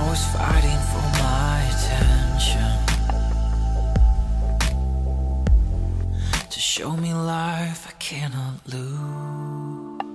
always fighting for my attention, to show me life I cannot lose.